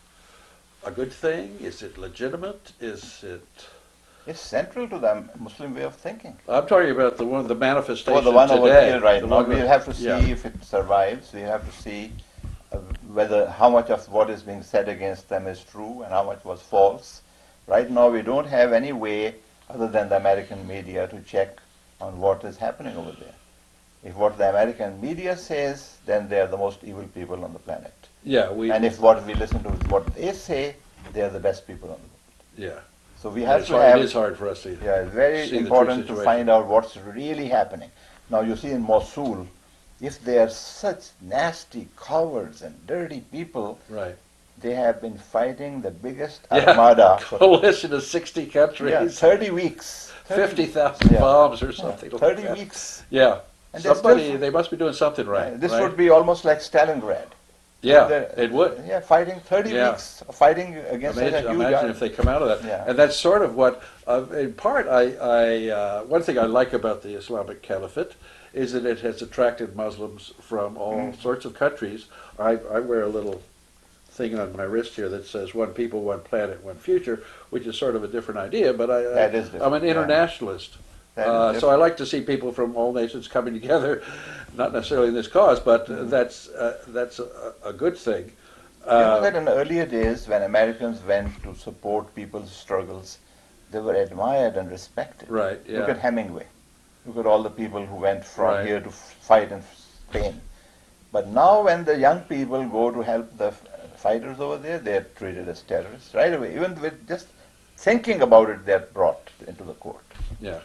a good thing? Is it legitimate? Is it? It's central to the Muslim way of thinking. I'm talking about the one, the manifestation Oh, the one today. over here right The now. one We'll that- have to see yeah. if it survives. We have to see uh, whether how much of what is being said against them is true and how much was false. Right now, we don't have any way other than the American media to check on what is happening over there. If what the American media says, then they are the most evil people on the planet. Yeah, we. And if what we listen to is what they say, they are the best people on the world. Yeah. So we And have it's to hard, have. It is hard for us to. Yeah, it's very see the true important to situation. find out what's really happening. Now you see in Mosul, if they are such nasty cowards and dirty people, Right. they have been fighting the biggest Yeah. armada for Coalition of sixty countries. yeah, thirty weeks. Fifty thousand Yeah. bombs or something. Yeah, like thirty that. weeks. Yeah. And they're Somebody, still- they must be doing something right. Uh, this right? would be almost like Stalingrad. Yeah, They're- it would. Yeah, fighting thirty Yeah. weeks, fighting against such Imagine, a huge imagine army. if they come out of that. Yeah. And that's sort of what, uh, in part, I, I uh, one thing I like about the Islamic Caliphate is that it has attracted Muslims from all Mm. sorts of countries. I, I wear a little thing on my wrist here that says "One people, one planet, one future," which is sort of a different idea. But I, That is I'm different, an yeah. internationalist. That is Uh, so I different. like to see people from all nations coming together, not necessarily in this cause, but uh, that's uh, that's a, a good thing. You know Uh, that in earlier days, when Americans went to support people's struggles, they were admired and respected. Right, yeah. Look at Hemingway. Look at all the people who went from Right. here to f- fight in Spain. But now when the young people go to help the f- fighters over there, they're treated as terrorists right away. Even with just thinking about it, they're brought into the court. Yeah.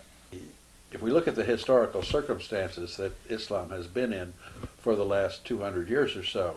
If we look at the historical circumstances that Islam has been in for the last two hundred years or so,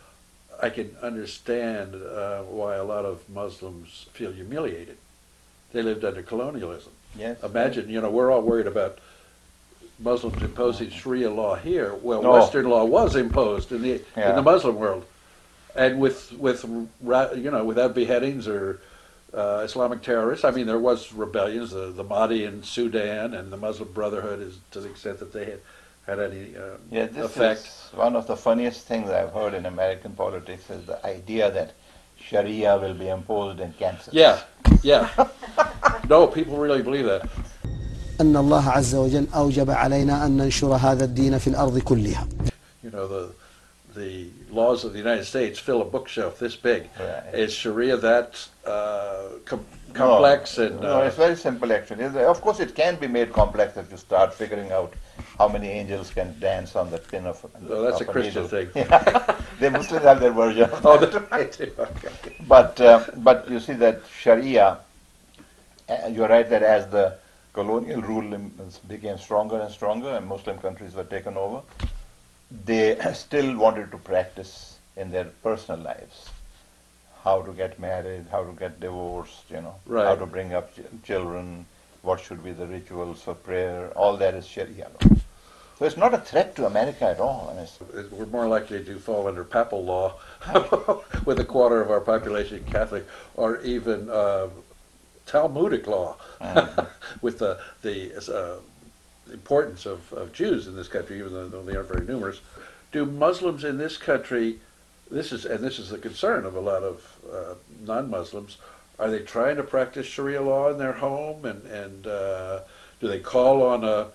I can understand uh, why a lot of Muslims feel humiliated. They lived under colonialism. Yes. Imagine, you know, we're all worried about Muslims imposing Sharia law here. Well, No. Western law was imposed in the Yeah. in the Muslim world, and with with ra- you know without beheadings or uh, Islamic terrorists. I mean, there was rebellions, the the Mahdi in Sudan, and the Muslim Brotherhood, is to the extent that they had had any uh, Yeah, this effect. is one of the funniest things I've heard in American politics is the idea that Sharia will be imposed in Kansas. Yeah, yeah. No, people really believe that. أن الله عز وجل أوجب علينا أن ننشر هذا الدين في الأرض كلها. You know, the the laws of the United States fill a bookshelf this big. Right. Is Sharia that uh, com complex? No, and no, uh, it's very simple actually. Of course, it can be made complex if you start figuring out how many angels can dance on the pin of. Well, that's of a Christian needle. thing. Yeah. The Muslims have their version. Of oh, that. right. Okay. But uh, but you see that Sharia. Uh, you're right that as the colonial rule became stronger and stronger, and Muslim countries were taken over, they still wanted to practice in their personal lives how to get married, how to get divorced, you know, right. how to bring up ch children, what should be the rituals for prayer. All that is Sharia law. So it's not a threat to America at all. I mean, we're more likely to fall under papal law with a quarter of our population Catholic, or even uh, Talmudic law mm-hmm. with the the uh, importance of, of Jews in this country, even though they aren't very numerous. Do Muslims in this country, this is and this is the concern of a lot of uh, non-Muslims, are they trying to practice Sharia law in their home, and and uh, do they call on a,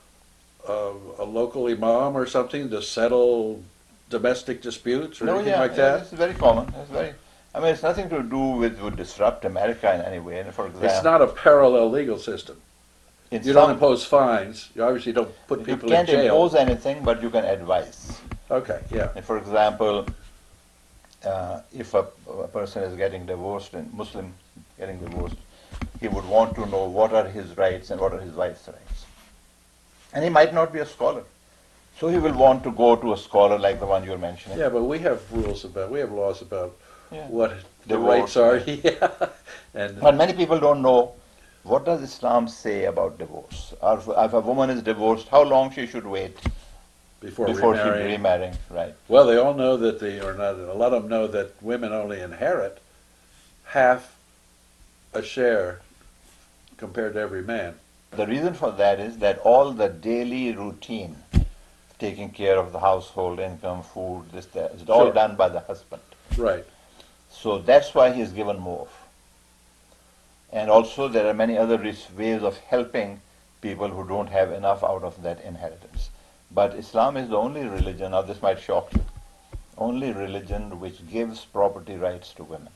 a a local imam or something to settle domestic disputes or no, anything yeah, like yeah, that? It's very common. It's very. I mean, it's nothing to do with would disrupt America in any way. And for example, it's not a parallel legal system. In you some, don't impose fines. You obviously don't put people in jail. You can't impose anything, but you can advise. Okay, yeah. And for example, uh, if a, a person is getting divorced, and Muslim getting divorced, he would want to know what are his rights and what are his wife's rights. And he might not be a scholar. So he will want to go to a scholar like the one you're mentioning. Yeah, but we have rules about, we have laws about yeah. what the Divorce, rights are. Yeah. yeah. And but many people don't know, what does Islam say about divorce? Or if, if a woman is divorced, how long she should wait before, before remarrying. she remarrying? Right. Well, they all know that they are not. A lot of them know that women only inherit half a share compared to every man. The reason for that is that all the daily routine, taking care of the household, income, food, this, that, is all Sure. done by the husband. Right. So that's why he is given more. And also there are many other ways of helping people who don't have enough out of that inheritance. But Islam is the only religion, now this might shock you, only religion which gives property rights to women.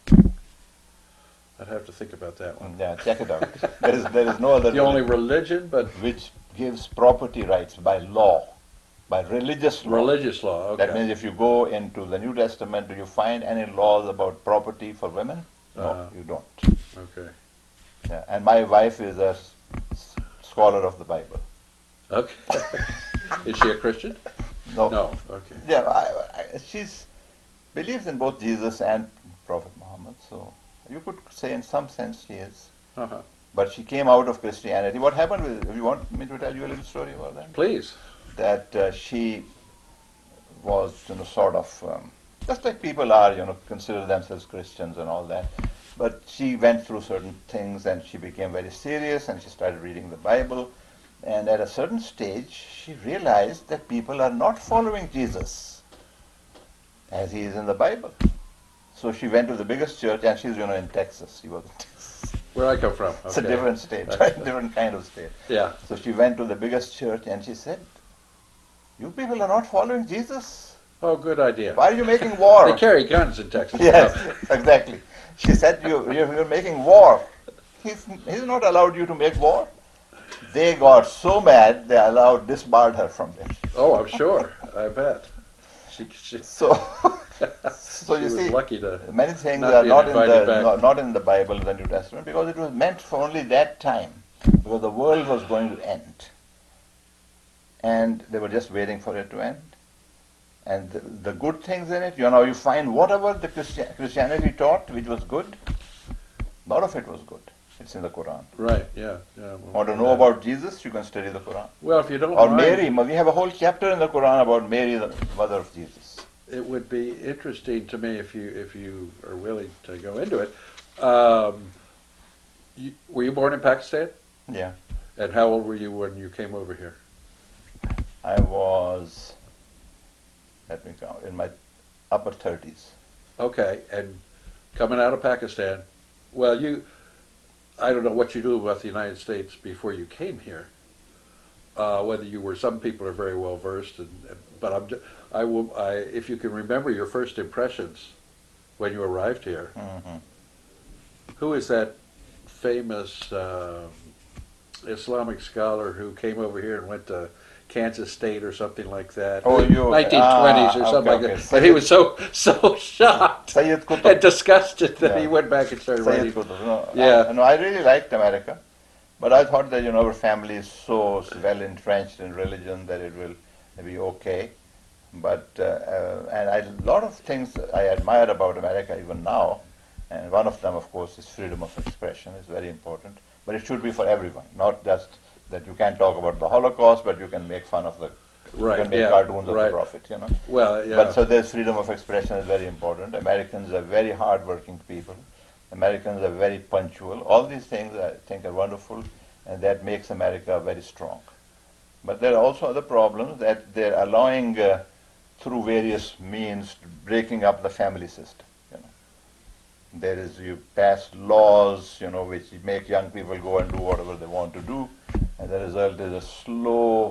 I'd have to think about that one. Yeah, check it out. there, is, there is no other The only religion, but which gives property rights by law, by religious law. Religious law, okay. That means if you go into the New Testament, do you find any laws about property for women? No, Uh-huh. you don't. Okay. Yeah, and my wife is a s- s- scholar of the Bible. Okay. Is she a Christian? No. No. Okay. Yeah, I, I, she's believes in both Jesus and Prophet Muhammad, so you could say in some sense she is. Uh-huh. But she came out of Christianity. What happened with, you want me to tell you a little story about that? Please. That uh, she was, you know, sort of, um, just like people are, you know, consider themselves Christians and all that. But she went through certain things and she became very serious and she started reading the Bible. And at a certain stage, she realized that people are not following Jesus as he is in the Bible. So she went to the biggest church, and she's, you know, in Texas. She was in Texas. Where I come from. Okay. It's a different state, right? Different kind of state. Yeah. So she went to the biggest church and she said, "You people are not following Jesus. Oh, good idea. Why are you making war?" They carry guns in Texas. Yes, exactly. She said, you, you're, you're making war. He's, he's not allowed you to make war. They got so mad, they allowed, disbarred her from there. Oh, I'm sure. I bet. She, she, So, so she you was see, lucky to many things not are be not in, invited the, back. not, not in the Bible, the New Testament, because it was meant for only that time, because the world was going to end. And they were just waiting for it to end. And the, the good things in it, you know, you find whatever the Christi- Christianity taught, which was good, a lot of it was good. It's in the Quran. Right, yeah. yeah well, Want to know yeah. about Jesus? You can study the Quran. Well, if you don't Or mind, Mary. We have a whole chapter in the Quran about Mary, the mother of Jesus. it would be interesting to me if you if you are willing to go into it. Um, you, were you born in Pakistan? Yeah. And how old were you when you came over here? I was, let me count, in my upper thirties. Okay, and coming out of Pakistan, well, you, I don't know what you knew about the United States before you came here, uh, whether you were, some people are very well versed, and, but I'm, ju- I will, I, if you can remember your first impressions when you arrived here, Mm-hmm. who is that famous uh, Islamic scholar who came over here and went to Kansas State or something like that? Oh, you- nineteen twenties or ah, something okay, like okay. that. And he was so so shocked Sayyid Qutb. and disgusted that Yeah. he went back and started Sayyid writing. Qutb, no, Yeah. I, no, I really liked America, but I thought that, you know, our family is so well entrenched in religion that it will be okay. But uh, uh, and I, a lot of things I admire about America even now, and one of them, of course, is freedom of expression. It's very important, but it should be for everyone, not just that you can't talk about the Holocaust, but you can make fun of the, Right, you can make yeah, cartoons of right. the Prophet, you know. Well, yeah. But so there's freedom of expression is very important. Americans are very hardworking people. Americans are very punctual. All these things I think are wonderful, and that makes America very strong. But there are also other problems that they're allowing, uh, through various means, breaking up the family system. You know, there is you pass laws, you know, which make young people go and do whatever they want to do, and the result is a slow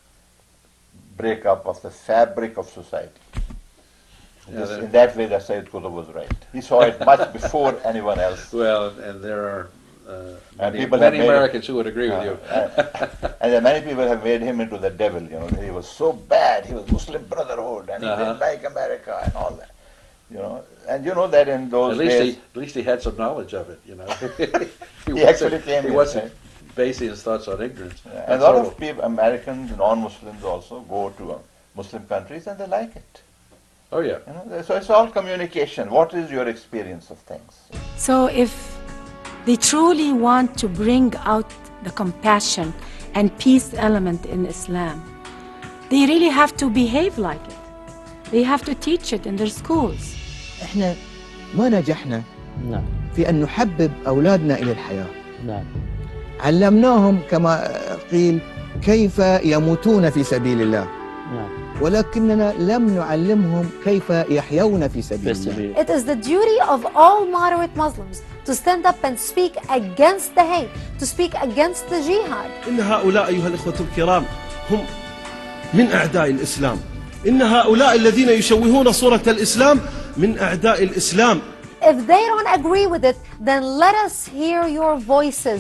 breakup of the fabric of society. Yeah, This, that- in that way, that Sayyid Qutb was right. He saw it much before anyone else. Well, and there are uh, And many, people have many made it- Americans who would agree with Uh, you. and, and then many people have made him into the devil. You know, he was so bad. He was Muslim Brotherhood, and he Uh-huh. didn't like America and all that. You know, and you know that in those At least days, he, at least he had some knowledge of it, you know. He wasn't- actually came He here, wasn't right? basing his thoughts on ignorance. and a That's lot all. of people, Americans, non-Muslims also go to uh, Muslim countries and they like it. Oh yeah. You know, so it's all communication. What is your experience of things? So if they truly want to bring out the compassion and peace element in Islam, they really have to behave like it. They have to teach it in their schools. احنا ما نجحنا نعم في أن نحبب أولادنا إلى الحياة. نعم علمناهم كما قيل كيف يموتون في سبيل الله. نعم ولكننا لم نعلمهم كيف يحيون في سبيل الله. It is the duty of all moderate Muslims to stand up and speak against the hate, to speak against the jihad. إن هؤلاء أيها الإخوة الكرام هم من أعداء الإسلام. إن هؤلاء الذين يشوهون صورة الإسلام من أعداء الإسلام. If they don't agree with it, then let us hear your voices.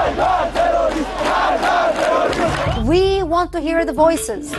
We want to hear the voices.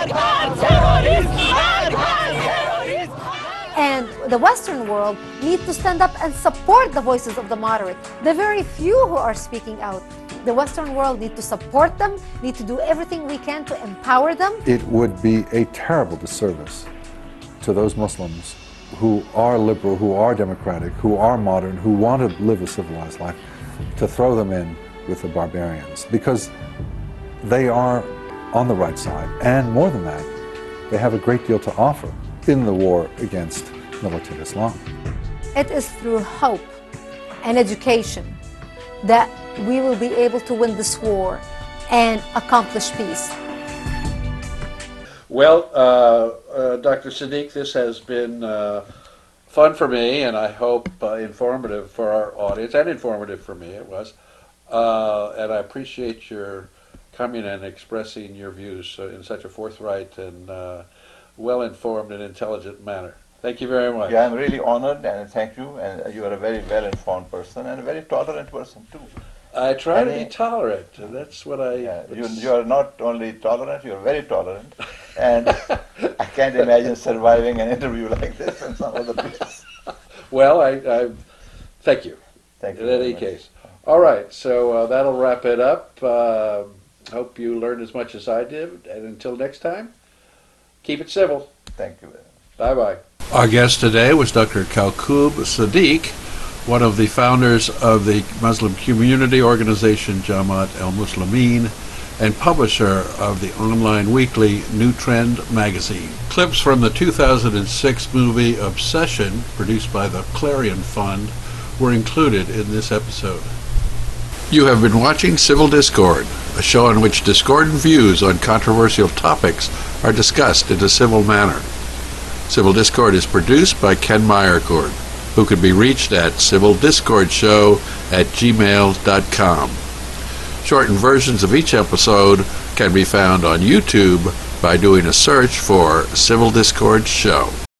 And the Western world need to stand up and support the voices of the moderate, the very few who are speaking out. The Western world need to support them, need to do everything we can to empower them. It would be a terrible disservice to those Muslims who are liberal, who are democratic, who are modern, who want to live a civilized life, to throw them in with the barbarians, because they are on the right side, and more than that, they have a great deal to offer in the war against militant Islam. It is through hope and education that we will be able to win this war and accomplish peace. Well, uh, uh, Doctor Siddique, this has been uh, fun for me, and I hope uh, informative for our audience, and informative for me it was. Uh, and I appreciate your coming and expressing your views uh, in such a forthright and uh, well-informed and intelligent manner. Thank you very much. Yeah, I'm really honored, and thank you. And you are a very well-informed person and a very tolerant person too. I try to Any- be tolerant, and that's what I... Yeah, you, you are not only tolerant, you are very tolerant. And I can't imagine surviving an interview like this in some other place. Well, I, I thank you. Thank you In very any much. case. All right, so uh, that'll wrap it up. Uh, hope you learned as much as I did. And until next time, keep it civil. Thank you. Bye-bye. Our guest today was Doctor Kawkub Siddique, one of the founders of the Muslim community organization Jamaat al-Muslimin and publisher of the online weekly New Trend magazine. Clips from the two thousand six movie Obsession, produced by the Clarion Fund, were included in this episode. You have been watching Civil Discord, a show in which discordant views on controversial topics are discussed in a civil manner. Civil Discord is produced by Ken Meyercord, who can be reached at civil discord show at gmail dot com. Shortened versions of each episode can be found on YouTube by doing a search for Civil Discord Show.